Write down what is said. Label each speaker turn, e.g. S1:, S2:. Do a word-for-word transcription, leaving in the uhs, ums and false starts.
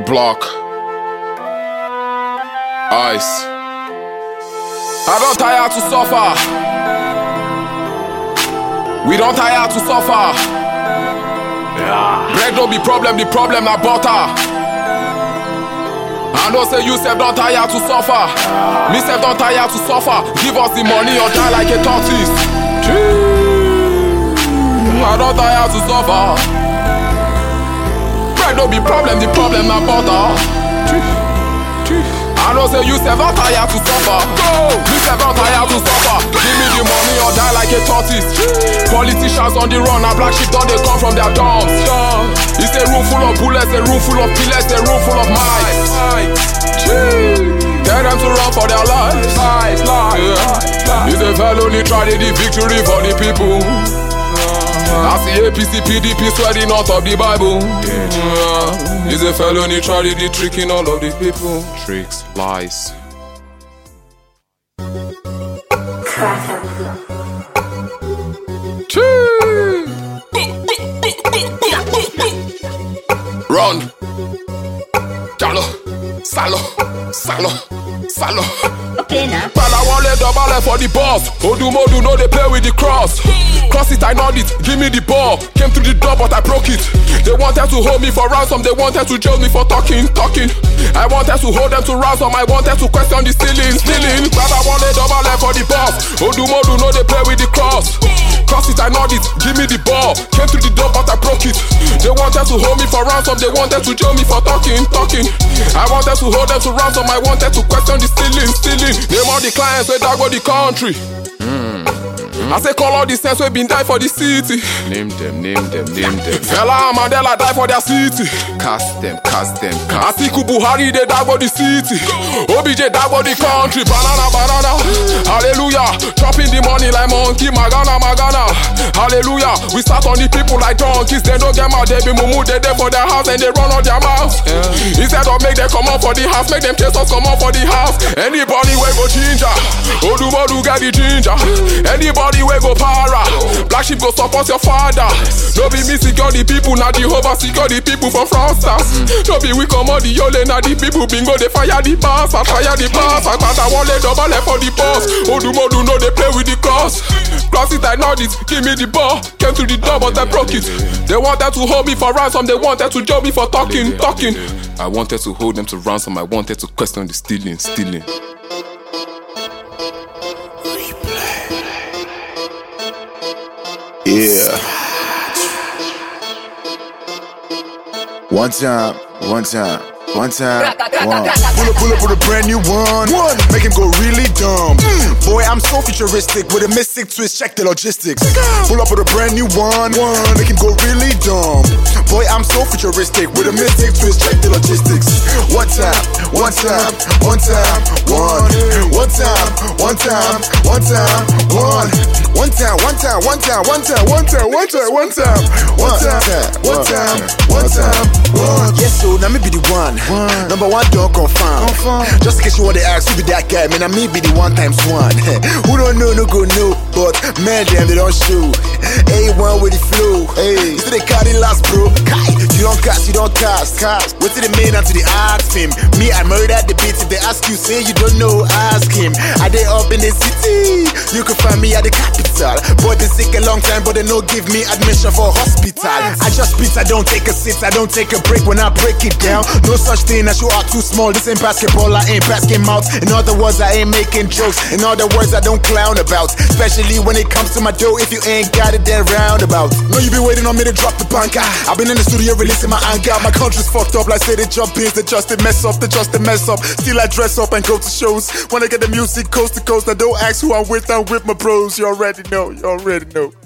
S1: block. Ice. I don't tire to suffer. We don't tire to suffer. Yeah. Bread don't be problem, the problem na butter. I know say you self don't tire to suffer. Yeah. Me self don't tire to suffer. Give us the money or die like a tortoise. I don't tire to suffer. Bread don't be problem, the problem na butter. I know say you self don't tire to suffer. Me self don't tire to suffer. Give me the money or die like a tortoise. Politicians on the run, a black sheep don't they come from their dorms. It's a room full of bullets, a room full of pillars, a room full of mics. Tell them to run for their lives. Yeah. It's a felony tragedy, victory for the people. I see A P C, P D P sweating out of the Bible. Yeah. It's a felony tragedy, tricking all of these people. Tricks, lies. Run. Jalo, salo, salo, salo.
S2: Okay now.
S1: Pala wale double for the boss. Odu modu no they play with the cross. Cross it, I nod it, give me the ball. Came through the door but I broke it. They wanted to hold me for ransom, they wanted to jail me for talking, talking. I wanted to hold them to ransom, I wanted to question the stealing, stealing. Pala wale double for the boss. Odu modu no they play with the cross. Cross it, I nod it, give me the ball. Came through the door but I broke it. They wanted to hold me for ransom, they wanted to jail me for talking, talking. I wanted to hold them to ransom, I wanted to question the stealing, stealing. Name all the clients where that go the country. Mm. I say call all the sense we been die for the city.
S3: Name them, name them, name them.
S1: Fela and Mandela die for their city.
S3: Cast them, cast them, cast them.
S1: Atiku Buhari they die for the city. O B J die for the country. Banana, banana, hallelujah. Chopping the money like monkey. Magana, magana, hallelujah. We start on the people like donkeys. They don't get mad, they be mumu. They there for their house and they run on their mouth. Yeah. Instead of make them come out for the house, make them chase us come out for the house. Anybody we go ginger, Odu Modu get the ginger. Anybody we go para, black sheep go support your father. No be me secure the people, now Jehovah secure the people from fraudsters. No be we come on the yole, now the people bingo they fire the bars, I fire the bars. I thought I want double left for the boss. Odu Modu no they play with the cross. Cross it, I nod it, give me the ball. Came to the door but I broke it. They wanted to hold me for ransom, they wanted to jail me for talking, talking.
S3: I wanted to hold them to ransom, I wanted to question the stealing, stealing.
S4: Yeah. One time, one time, one time, one. Pull up, pull up with a brand new one. One. Make him go really dumb. Mm. Boy, I'm so futuristic with a mystic twist. Check the logistics. Pull up with a brand new one. One. Make him go really dumb. Boy, I'm so futuristic with a mystic twist. Check the logistics. One time, one time, one time, one. One time, one time, one time, one. One time, one time, one time, one time, one time, one time, one time, one time, one time, one time, one. Yes, so now me be the one. Number one, don't confirm. Just in case you want to ask, who be that guy? Man, I me be the one times one. Who don't know, no go know, but man, damn, they don't show. A one with the flow. Hey, you see the carry last, bro. Kai, you don't cast, you don't cast. Cast. Wait till the main until the ask him. Me, I murdered the beat. If they ask you, say you don't know, ask him. Are they up in the city? You can find me at the capital. Boy, they sick a long time, but they no give me admission for hospital. I just beat, I don't take a sit, I don't take a break when I break it down. No such thing as you are too small. This ain't basketball, I ain't basking mouths. In other words, I ain't making jokes. In other words, I don't clown about. Especially when it comes to my dough. If you ain't got it, then roundabout. No, you been waiting on me to drop the bank. I've been in the studio releasing my anger. My country's fucked up, like say they jump in, they just they mess up, they just they mess up. Still I dress up and go to shows. When I get the music coast to coast, I don't ask who I'm with, I'm with my bros. You already know, you already know.